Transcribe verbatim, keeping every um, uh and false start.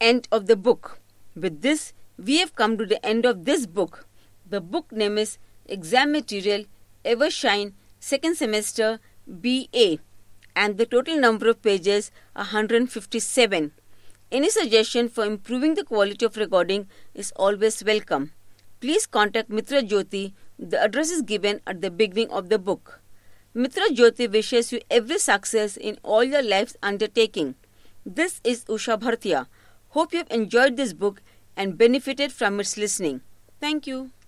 end of the book. With this, we have come to the end of this book. The book name is Exam Material Evershine Second Semester B A, and the total number of pages are one hundred fifty-seven. Any suggestion for improving the quality of recording is always welcome. Please contact Mitra Jyoti. The address is given at the beginning of the book. Mitra Jyoti wishes you every success in all your life's undertaking. This is Usha Bhartia. Hope you have enjoyed this book and benefited from its listening. Thank you.